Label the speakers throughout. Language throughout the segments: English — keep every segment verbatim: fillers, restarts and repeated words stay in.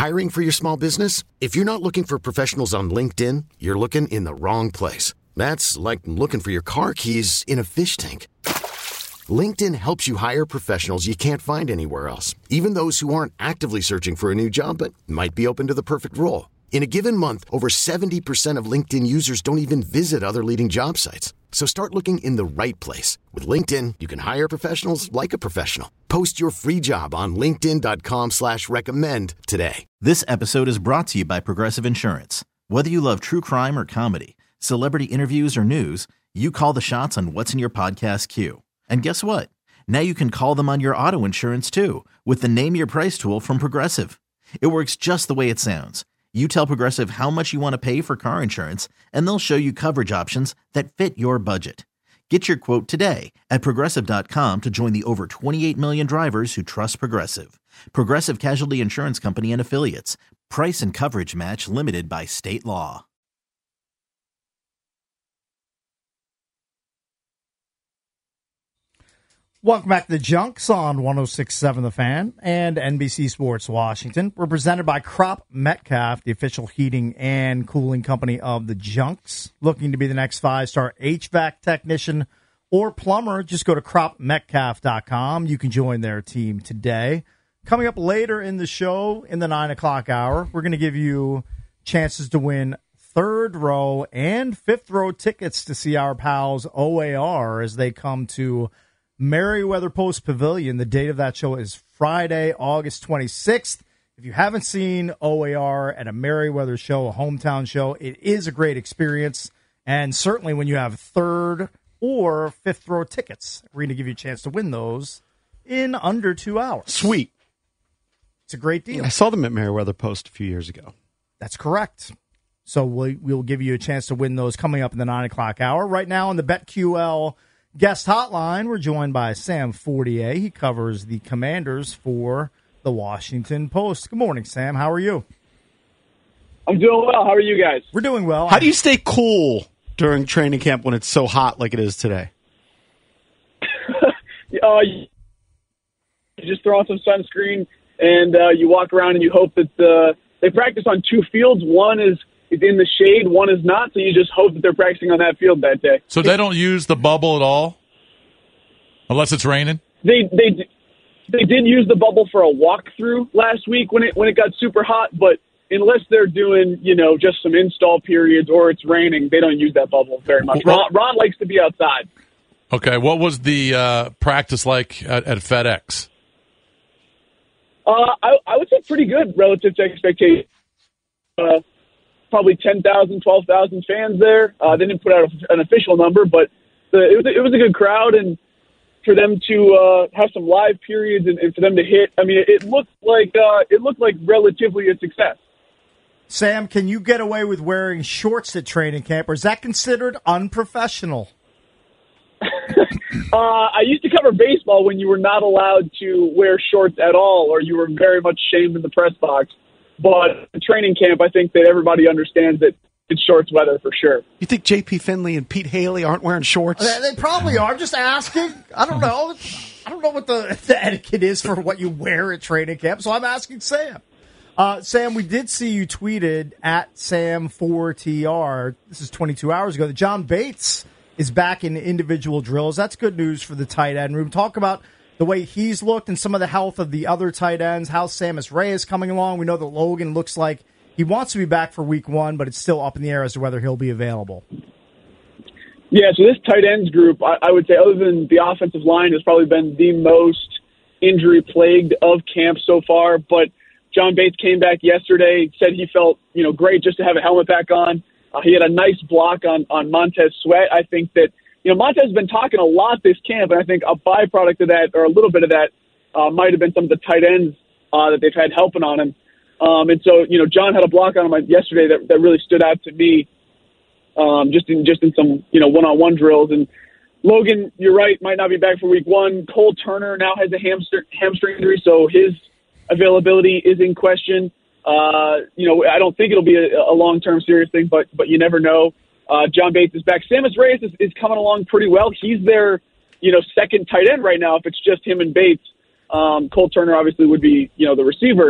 Speaker 1: Hiring for your small business? If you're not looking for professionals on LinkedIn, you're looking in the wrong place. That's like looking for your car keys in a fish tank. LinkedIn helps you hire professionals you can't find anywhere else, even those who aren't actively searching for a new job but might be open to the perfect role. In a given month, over seventy percent of LinkedIn users don't even visit other leading job sites. So start looking in the right place. With LinkedIn, you can hire professionals like a professional. Post your free job on linkedin dot com slash recommend today.
Speaker 2: This episode is brought to you by Progressive Insurance. Whether you love true crime or comedy, celebrity interviews or news, you call the shots on what's in your podcast queue. And guess what? Now you can call them on your auto insurance too with the Name Your Price tool from Progressive. It works just the way it sounds. You tell Progressive how much you want to pay for car insurance, and they'll show you coverage options that fit your budget. Get your quote today at Progressive dot com to join the over twenty-eight million drivers who trust Progressive. Progressive Casualty Insurance Company and Affiliates. Price and coverage match limited by state law.
Speaker 3: Welcome back to the Junks on one oh six point seven The Fan and N B C Sports Washington. We're presented by Crop Metcalf, the official heating and cooling company of the Junks. Looking to be the next five-star H V A C technician or plumber, just go to crop metcalf dot com. You can join their team today. Coming up later in the show, in the nine o'clock hour, we're going to give you chances to win third row and fifth row tickets to see our pals O A R as they come to Merriweather Post Pavilion. The date of that show is Friday, August twenty-sixth. If you haven't seen O A R at a Merriweather show, a hometown show, it is a great experience. And certainly when you have third or fifth row tickets, we're going to give you a chance to win those in under two hours.
Speaker 4: Sweet.
Speaker 3: It's a great deal.
Speaker 4: I saw them at Merriweather Post a few years ago.
Speaker 3: That's correct. So we, we'll give you a chance to win those coming up in the nine o'clock hour. Right now on the BetQL Guest Hotline, we're joined by Sam Fortier. He covers the Commanders for the Washington Post. Good morning, Sam. How are you?
Speaker 5: I'm doing well. How are you guys?
Speaker 3: We're doing well.
Speaker 4: How do you stay cool during training camp when it's so hot like it is today?
Speaker 5: uh, you just throw on some sunscreen, and uh, you walk around, and you hope that uh, they practice on two fields. One is is in the shade, one is not, so you just hope that they're practicing on that field that day.
Speaker 6: So they don't use the bubble at all? Unless it's raining?
Speaker 5: They they they did use the bubble for a walkthrough last week when it when it got super hot, but unless they're doing, you know, just some install periods or it's raining, they don't use that bubble very much. Ron, Ron likes to be outside.
Speaker 6: Okay, what was the uh, practice like at, at FedEx?
Speaker 5: Uh, I, I would say pretty good relative to expectations. Uh, probably ten thousand, twelve thousand fans there. Uh, they didn't put out a, an official number, but the, it, was a, it was a good crowd. And for them to uh, have some live periods and, and for them to hit, I mean, it, it looked like uh, it looked like relatively a success.
Speaker 3: Sam, can you get away with wearing shorts at training camp, or is that considered unprofessional?
Speaker 5: uh, I used to cover baseball when you were not allowed to wear shorts at all, or you were very much shamed in the press box. But at training camp, I think that everybody understands that it's shorts weather for sure.
Speaker 4: You think J P Finley and Pete Haley aren't wearing shorts?
Speaker 3: They, they probably are. I'm just asking. I don't know. I don't know what the, the etiquette is for what you wear at training camp, so I'm asking Sam. Uh, Sam, we did see you tweeted at Sam four T R. This is twenty-two hours ago that John Bates is back in individual drills. That's good news for the tight end room. Talk about the way he's looked and some of the health of the other tight ends. How's Sammis Reyes coming along? We know that Logan looks like he wants to be back for week one, but it's still up in the air as to whether he'll be available.
Speaker 5: Yeah, so this tight ends group, I, I would say, other than the offensive line, has probably been the most injury-plagued of camp so far. But John Bates came back yesterday, said he felt, you know, great just to have a helmet back on. Uh, he had a nice block on, on Montez Sweat. I think that, you know, Montez has been talking a lot this camp, and I think a byproduct of that, or a little bit of that, uh, might have been some of the tight ends uh, that they've had helping on him. Um, and so, you know, John had a block on him yesterday that, that really stood out to me, um, just in just in some, you know, one-on-one drills. And Logan, you're right, might not be back for week one. Cole Turner now has a hamstring, hamstring injury, so his availability is in question. Uh, you know, I don't think it'll be a, a long-term serious thing, but but you never know. Uh, John Bates is back. Sammis Reyes is, is coming along pretty well. He's their, you know, second tight end right now if it's just him and Bates. Um, Cole Turner obviously would be, you know, the receiver.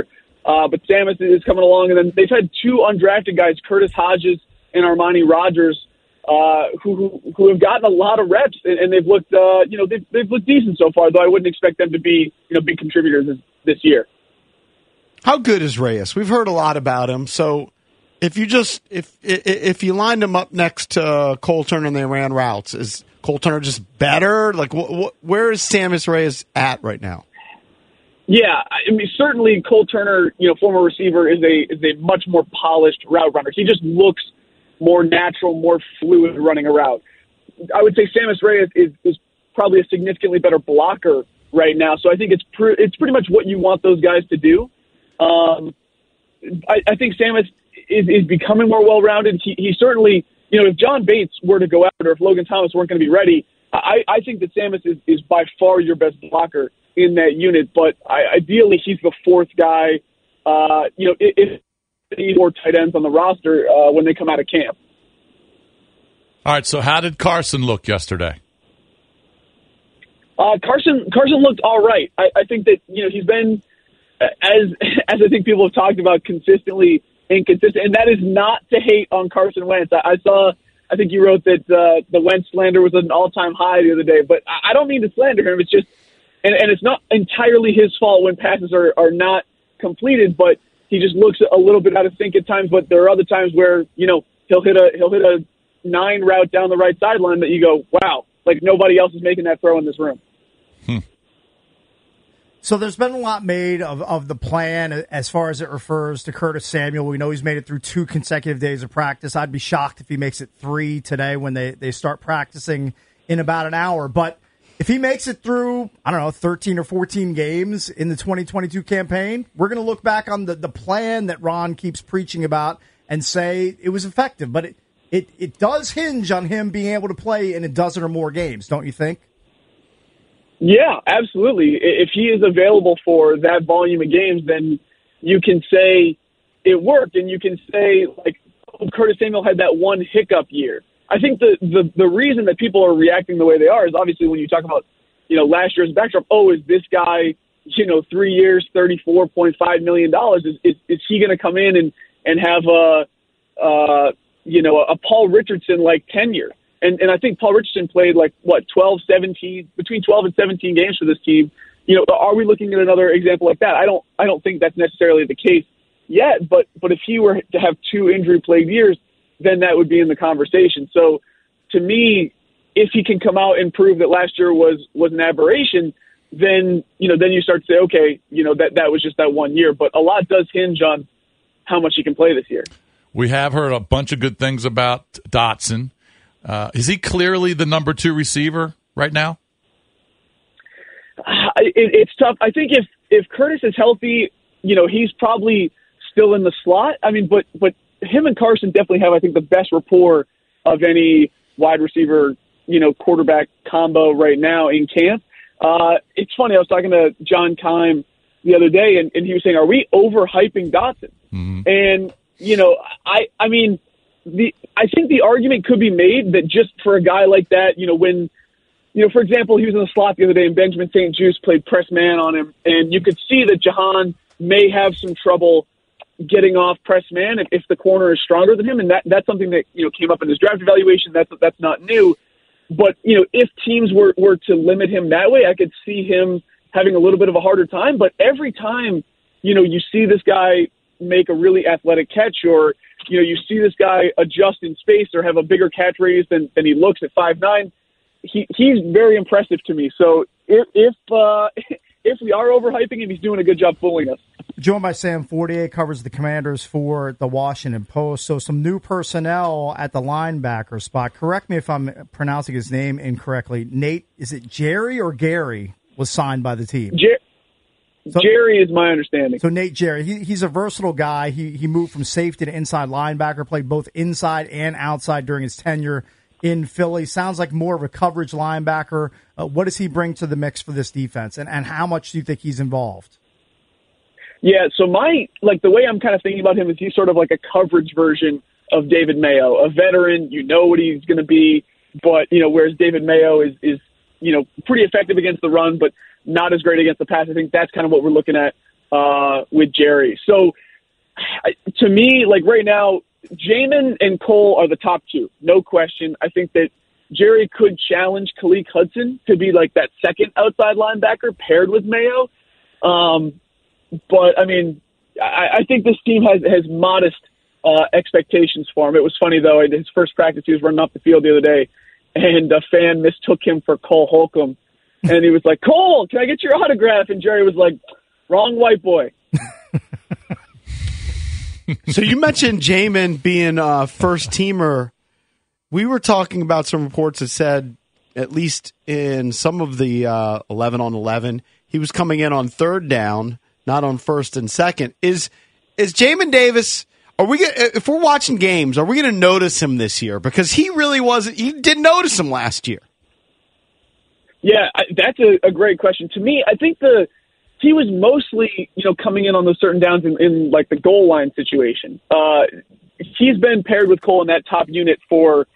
Speaker 5: Uh, but Samus is coming along, and then they've had two undrafted guys, Curtis Hodges and Armani Rogers, uh, who, who who have gotten a lot of reps, and, and they've looked, uh, you know, they've, they've looked decent so far. Though I wouldn't expect them to be, you know, big contributors this, this year.
Speaker 4: How good is Reyes? We've heard a lot about him. So if you just if if you lined him up next to Cole Turner and they ran routes, is Cole Turner just better? Like, wh- wh- where is Samus Reyes at right now?
Speaker 5: Yeah, I mean, certainly Cole Turner, you know, former receiver, is a is a much more polished route runner. He just looks more natural, more fluid running a route. I would say Samus Reyes is, is probably a significantly better blocker right now. So I think it's pre- it's pretty much what you want those guys to do. Um, I, I think Samus is, is becoming more well-rounded. He, he certainly, you know, if John Bates were to go out or if Logan Thomas weren't going to be ready, I, I think that Samus is, is by far your best blocker in that unit, but I, ideally he's the fourth guy, uh, you know, if need more tight ends on the roster uh, when they come out of camp.
Speaker 6: All right, so how did Carson look yesterday?
Speaker 5: Uh, Carson Carson looked all right. I, I think that, you know, he's been, as as I think people have talked about, consistently inconsistent, and that is not to hate on Carson Wentz. I, I saw, I think you wrote that uh, the Wentz slander was an all-time high the other day, but I, I don't mean to slander him. It's just, And, and it's not entirely his fault when passes are, are not completed, but he just looks a little bit out of sync at times. But there are other times where, you know, he'll hit a he'll hit a nine route down the right sideline that you go, wow, like nobody else is making that throw in this room.
Speaker 6: Hmm.
Speaker 3: So there's been a lot made of, of the plan as far as it refers to Curtis Samuel. We know he's made it through two consecutive days of practice. I'd be shocked if he makes it three today when they, they start practicing in about an hour. But if he makes it through, I don't know, thirteen or fourteen games in the twenty twenty-two campaign, we're going to look back on the, the plan that Ron keeps preaching about and say it was effective. But it, it, it does hinge on him being able to play in a dozen or more games, don't you think?
Speaker 5: Yeah, absolutely. If he is available for that volume of games, then you can say it worked, and you can say, like, oh, Curtis Samuel had that one hiccup year. I think the, the, the reason that people are reacting the way they are is obviously when you talk about, you know, last year's backdrop, oh, is this guy, you know, three years, thirty-four point five million dollars, is, is, is he going to come in and, and have a, uh, you know, a Paul Richardson-like tenure? And, and I think Paul Richardson played like, what, twelve, seventeen, between twelve and seventeen games for this team. You know, are we looking at another example like that? I don't, I don't think that's necessarily the case yet, but, but if he were to have two injury-plagued years, then that would be in the conversation. So to me, if he can come out and prove that last year was, was an aberration, then, you know, then you start to say, okay, you know, that, that was just that one year. But a lot does hinge on how much he can play this year.
Speaker 6: We have heard a bunch of good things about Dotson. Uh, is he clearly the number two receiver right now?
Speaker 5: Uh, it, it's tough. I think if, if Curtis is healthy, you know, he's probably still in the slot. I mean, but, but, him and Carson definitely have, I think, the best rapport of any wide receiver, you know, quarterback combo right now in camp. Uh, it's funny. I was talking to John Keim the other day, and, and he was saying, "Are we overhyping Dotson?" Mm-hmm. And you know, I, I mean, the I think the argument could be made that just for a guy like that, you know, when, you know, for example, he was in the slot the other day, and Benjamin Saint Juste played press man on him, and you could see that Jahan may have some trouble getting off press man if, if the corner is stronger than him. And that, that's something that, you know, came up in his draft evaluation. That's, that's not new. But, you know, if teams were, were to limit him that way, I could see him having a little bit of a harder time. But every time, you know, you see this guy make a really athletic catch, or, you know, you see this guy adjust in space or have a bigger catch radius than, than he looks at five nine, he, he's very impressive to me. So if, if, uh, if we are overhyping him, he's doing a good job fooling us.
Speaker 3: Joined by Sam Fortier, covers the Commanders for the Washington Post. So some new personnel at the linebacker spot. Correct me if I'm pronouncing his name incorrectly. Nate, is it Jerry or Gary was signed by the team?
Speaker 5: Jer-
Speaker 3: so,
Speaker 5: Jerry is my understanding.
Speaker 3: So Nate Jerry, he, he's a versatile guy. He he moved from safety to inside linebacker, played both inside and outside during his tenure in Philly. Sounds like more of a coverage linebacker. Uh, what does he bring to the mix for this defense, and, and how much do you think he's involved?
Speaker 5: Yeah, so my, like, the way I'm kind of thinking about him is he's sort of like a coverage version of David Mayo, a veteran. You know what he's going to be, but, you know, whereas David Mayo is, is, you know, pretty effective against the run, but not as great against the pass. I think that's kind of what we're looking at uh, with Jerry. So to me, like right now, Jamin and Cole are the top two, no question. I think that Jerry could challenge Khaleke Hudson to be like that second outside linebacker paired with Mayo. Um, but, I mean, I, I think this team has, has modest uh, expectations for him. It was funny, though, in his first practice, he was running off the field the other day, and a fan mistook him for Cole Holcomb. And he was like, Cole, can I get your autograph? And Jerry was like, wrong white boy.
Speaker 4: So you mentioned Jamin being a first-teamer. We were talking about some reports that said, at least in some of the uh, eleven on eleven, he was coming in on third down, not on first and second. Is is Jamin Davis? Are we if we're watching games? Are we going to notice him this year? Because he really wasn't. You didn't notice him last year.
Speaker 5: Yeah, I, that's a, a great question. To me, I think the he was mostly you know coming in on those certain downs in, in like the goal line situation. Uh, he's been paired with Cole in that top unit for.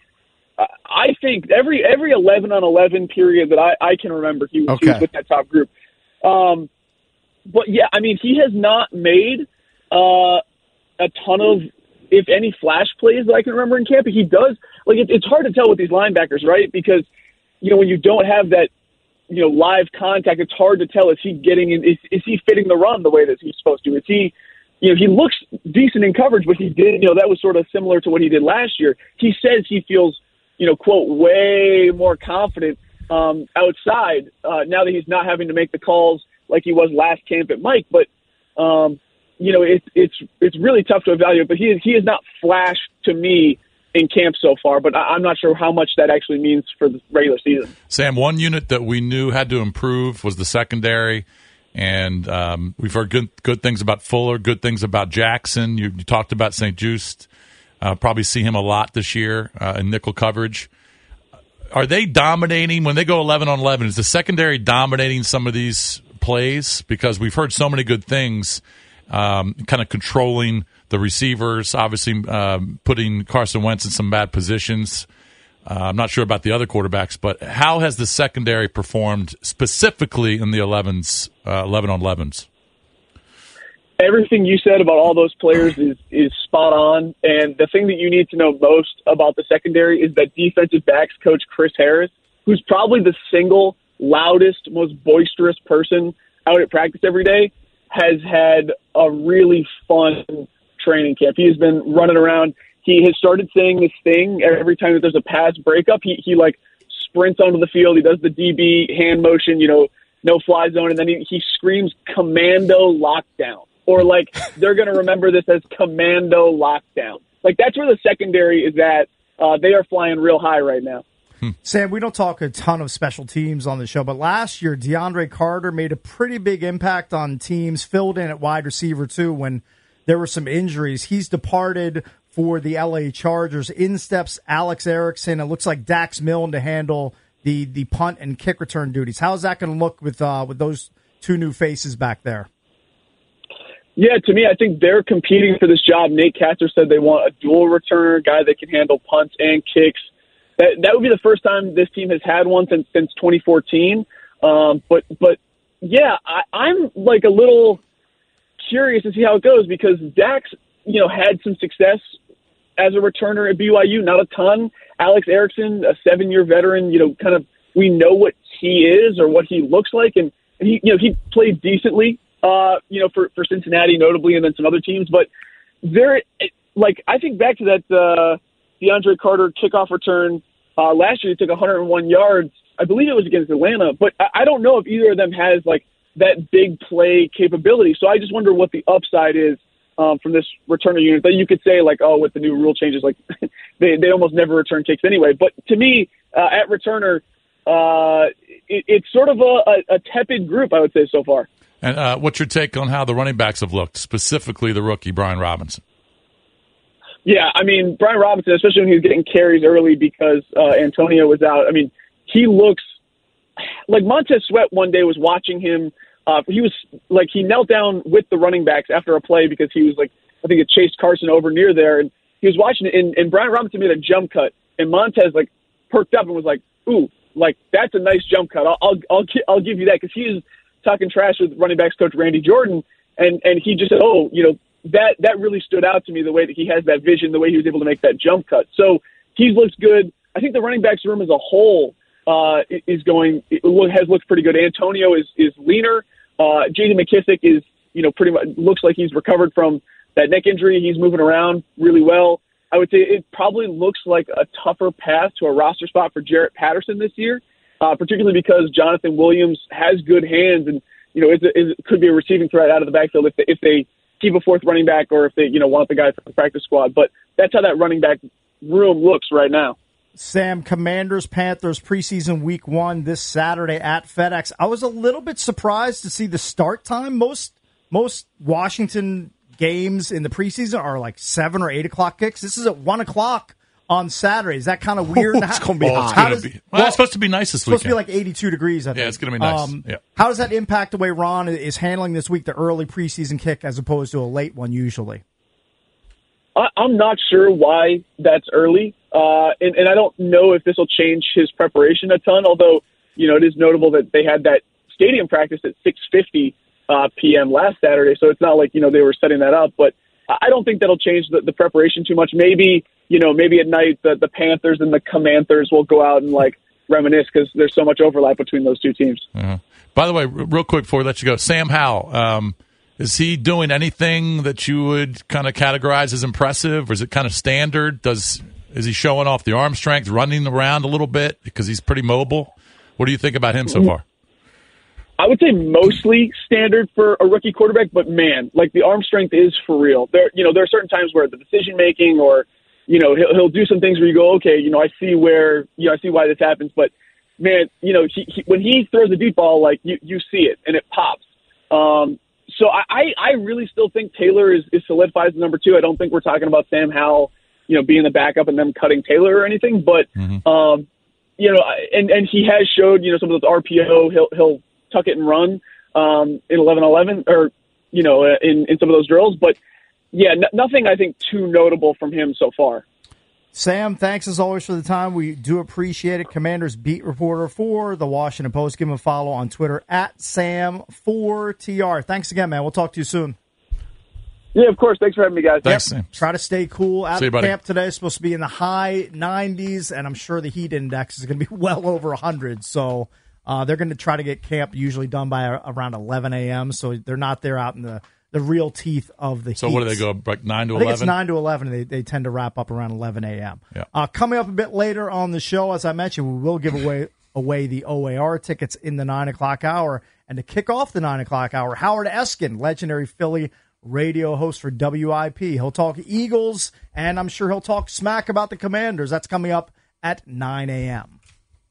Speaker 5: I think every every eleven on eleven period that I, I can remember, he was, okay. he was with that top group. Um, but, yeah, I mean, he has not made uh, a ton of, if any, flash plays that I can remember in camp. He does. Like, it, it's hard to tell with these linebackers, right? Because, you know, when you don't have that, you know, live contact, it's hard to tell, is he getting in, is, is he fitting the run the way that he's supposed to? Is he, you know, he looks decent in coverage, but he did, you know, that was sort of similar to what he did last year. He says he feels, you know, quote, way more confident um, outside uh, now that he's not having to make the calls like he was last camp at Mike. But, um, you know, it, it's it's really tough to evaluate. But he, is, he has not flashed to me in camp so far, but I, I'm not sure how much that actually means for the regular season.
Speaker 6: Sam, one unit that we knew had to improve was the secondary. And um, we've heard good good things about Fuller, good things about Jackson. You, you talked about Saint Just. Uh, probably see him a lot this year uh, in nickel coverage. Are they dominating when they go eleven on eleven? Is the secondary dominating some of these plays? Because we've heard so many good things, um, kind of controlling the receivers, obviously um, putting Carson Wentz in some bad positions. Uh, I'm not sure about the other quarterbacks, but how has the secondary performed specifically in the elevens, uh, eleven on elevens?
Speaker 5: Everything you said about all those players is, is spot on. And the thing that you need to know most about the secondary is that defensive backs coach Chris Harris, who's probably the single loudest, most boisterous person out at practice every day, has had a really fun training camp. He has been running around. He has started saying this thing every time that there's a pass breakup. He, he like sprints onto the field. He does the D B hand motion, you know, no fly zone. And then he, he screams commando lockdown. Or, like, they're going to remember this as commando lockdown. Like, that's where the secondary is at. Uh, they are flying real high right now.
Speaker 3: Hmm. Sam, we don't talk a ton of special teams on the show, but last year, DeAndre Carter made a pretty big impact on teams, filled in at wide receiver, too, when there were some injuries. He's departed for the L A Chargers. In steps Alex Erickson. It looks like Dax Milne to handle the, the punt and kick return duties. How's that going to look with uh, with those two new faces back there?
Speaker 5: Yeah, to me, I think they're competing for this job. Nate Katzer said they want a dual returner, guy that can handle punts and kicks. That that would be the first time this team has had one since since twenty fourteen. Um, but but yeah, I, I'm like a little curious to see how it goes because Dax, you know, had some success as a returner at B Y U, not a ton. Alex Erickson, a seven-year veteran, you know, kind of we know what he is or what he looks like, and, and he you know he played decently. Uh, you know, for, for Cincinnati notably, and then some other teams. But there, like, I think back to that uh, DeAndre Carter kickoff return uh, last year. He took one hundred one yards. I believe it was against Atlanta. But I, I don't know if either of them has like that big play capability. So I just wonder what the upside is um, from this returner unit. That you could say like, oh, with the new rule changes, like they they almost never return kicks anyway. But to me, uh, at returner, uh, it, it's sort of a, a, a tepid group, I would say so far.
Speaker 6: And uh, what's your take on how the running backs have looked, specifically the rookie, Brian Robinson?
Speaker 5: Yeah, I mean, Brian Robinson, especially when he was getting carries early because uh, Antonio was out, I mean, he looks like Montez Sweat one day was watching him. Uh, he was like, he knelt down with the running backs after a play because he was like, I think it chased Carson over near there. And he was watching it, and, and Brian Robinson made a jump cut. And Montez like perked up and was like, ooh, like that's a nice jump cut. I'll, I'll, I'll, I'll give you that because he is talking trash with running backs coach Randy Jordan, And and he just said, oh, you know, that that really stood out to me, the way that he has that vision, the way he was able to make that jump cut. So he's looked good. I think the running backs room as a whole uh, is going has looked pretty good. Antonio is is leaner. Uh, J D McKissick is, you know, pretty much looks like he's recovered from that neck injury. He's moving around really well. I would say it probably looks like a tougher path to a roster spot for Jarrett Patterson this year, uh, particularly because Jonathan Williams has good hands and, you know, is, is, could be a receiving threat out of the backfield if they, if they keep a fourth running back or if they, you know, want the guy from the practice squad. But that's how that running back room looks right now.
Speaker 3: Sam, Commanders, Panthers, preseason week one this Saturday at FedEx. I was a little bit surprised to see the start time. Most most Washington games in the preseason are like seven or eight o'clock kicks. This is at one o'clock on Saturday. Is that kind of weird?
Speaker 4: Oh, it's going to be
Speaker 6: oh,
Speaker 4: hot.
Speaker 6: It's, gonna
Speaker 3: does,
Speaker 6: be, well,
Speaker 3: well,
Speaker 6: it's supposed to be nice this
Speaker 3: weekend. It's
Speaker 6: weekend.
Speaker 3: supposed to be like eighty-two degrees, I think.
Speaker 6: Yeah, it's going to be nice.
Speaker 3: Um,
Speaker 6: yeah.
Speaker 3: How does that impact the way Ron is handling this week, the early preseason kick, as opposed to a late one usually?
Speaker 5: I, I'm not sure why that's early, uh, and, and I don't know if this will change his preparation a ton, although, you know, it is notable that they had that stadium practice at six fifty uh, p.m. last Saturday, so it's not like, you know, they were setting that up, but I don't think that'll change the, the preparation too much. Maybe, you know, maybe at night the, the Panthers and the Commanders will go out and, like, reminisce because there's so much overlap between those two teams.
Speaker 6: Uh-huh. By the way, r- real quick before we let you go, Sam Howell, um, is he doing anything that you would kind of categorize as impressive, or is it kind of standard? Does is he showing off the arm strength, running around a little bit because he's pretty mobile? What do you think about him so far?
Speaker 5: I would say mostly standard for a rookie quarterback, but man, like the arm strength is for real. There, you know, there are certain times where the decision making, or you know, he'll he'll do some things where you go, okay, you know, I see where, you know, I see why this happens, but man, you know, he, he, when he throws a deep ball, like you, you see it and it pops. Um, so I, I really still think Taylor is, is solidified as number two. I don't think we're talking about Sam Howell, you know, being the backup and them cutting Taylor or anything, but
Speaker 6: Mm-hmm.
Speaker 5: um, you know, and and he has showed, you know, some of those R P O, he'll he'll tuck it and run um, in eleven eleven, or, you know, in, in some of those drills. But, yeah, n- nothing, I think, too notable from him so far.
Speaker 3: Sam, thanks as always for the time. We do appreciate it. Commanders beat reporter for the Washington Post. Give him a follow on Twitter at Sam four T R. Thanks again, man. We'll talk to you soon.
Speaker 5: Yeah, of course. Thanks for having me, guys.
Speaker 6: Thanks,
Speaker 3: Yep.
Speaker 6: Sam.
Speaker 3: Try to stay cool. Out
Speaker 6: See you,
Speaker 3: of
Speaker 6: buddy.
Speaker 3: camp today is supposed to be in the high nineties, and I'm sure the heat index is going to be well over one hundred. So uh, they're going to try to get camp usually done by uh, around eleven a.m., so they're not there out in the, the real teeth of the
Speaker 6: So
Speaker 3: heat.
Speaker 6: what do they go, like nine to
Speaker 3: I think
Speaker 6: eleven?
Speaker 3: it's nine to eleven. They they tend to wrap up around eleven a.m.
Speaker 6: Yeah.
Speaker 3: Uh, coming up a bit later on the show, as I mentioned, we will give away away the O A R tickets in the nine o'clock hour. And to kick off the nine o'clock hour, Howard Eskin, legendary Philly radio host for W I P. He'll talk Eagles, and I'm sure he'll talk smack about the Commanders. That's coming up at nine a.m.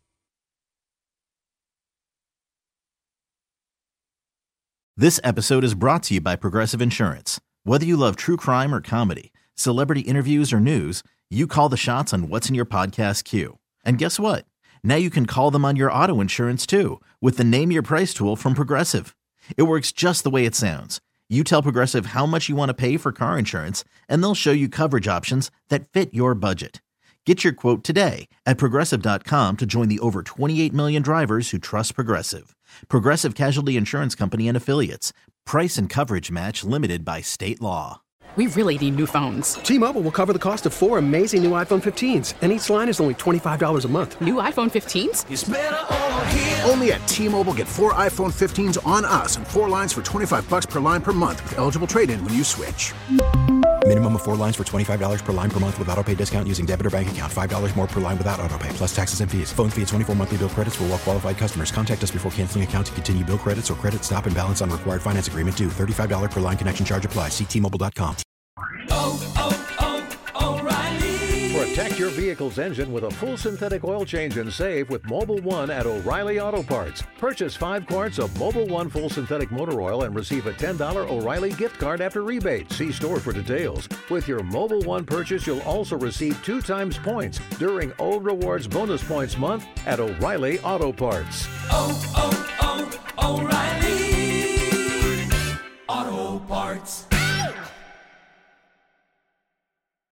Speaker 2: This episode is brought to you by Progressive Insurance. Whether you love true crime or comedy, celebrity interviews or news, you call the shots on what's in your podcast queue. And guess what? Now you can call them on your auto insurance too with the Name Your Price tool from Progressive. It works just the way it sounds. You tell Progressive how much you want to pay for car insurance, and they'll show you coverage options that fit your budget. Get your quote today at Progressive dot com to join the over twenty-eight million drivers who trust Progressive. Progressive Casualty Insurance Company and Affiliates. Price and coverage match limited by state law.
Speaker 7: We really need new phones.
Speaker 8: T-Mobile will cover the cost of four amazing new iPhone fifteens, and each line is only twenty-five dollars a month.
Speaker 7: New iPhone fifteens?
Speaker 9: It's better over here. Only at T-Mobile, get four iPhone fifteens on us and four lines for twenty-five bucks per line per month with eligible trade-in when you switch.
Speaker 10: Minimum of four lines for twenty-five dollars per line per month with autopay discount using debit or bank account. five dollars more per line without autopay, plus taxes and fees. Phone fee at twenty-four monthly bill credits for well-qualified customers. Contact us before canceling account to continue bill credits or credit stop and balance on required finance agreement due. thirty-five dollars per line connection charge applies. See T Mobile dot com.
Speaker 11: Oh, oh, oh, O'Reilly. Protect your vehicle's engine with a full synthetic oil change and save with Mobil one at O'Reilly Auto Parts. Purchase five quarts of Mobil one full synthetic motor oil and receive a ten dollars O'Reilly gift card after rebate. See store for details. With your Mobil one purchase, you'll also receive two times points during O Rewards Bonus Points Month at O'Reilly Auto Parts.
Speaker 9: Oh, oh, oh, O'Reilly Auto Parts.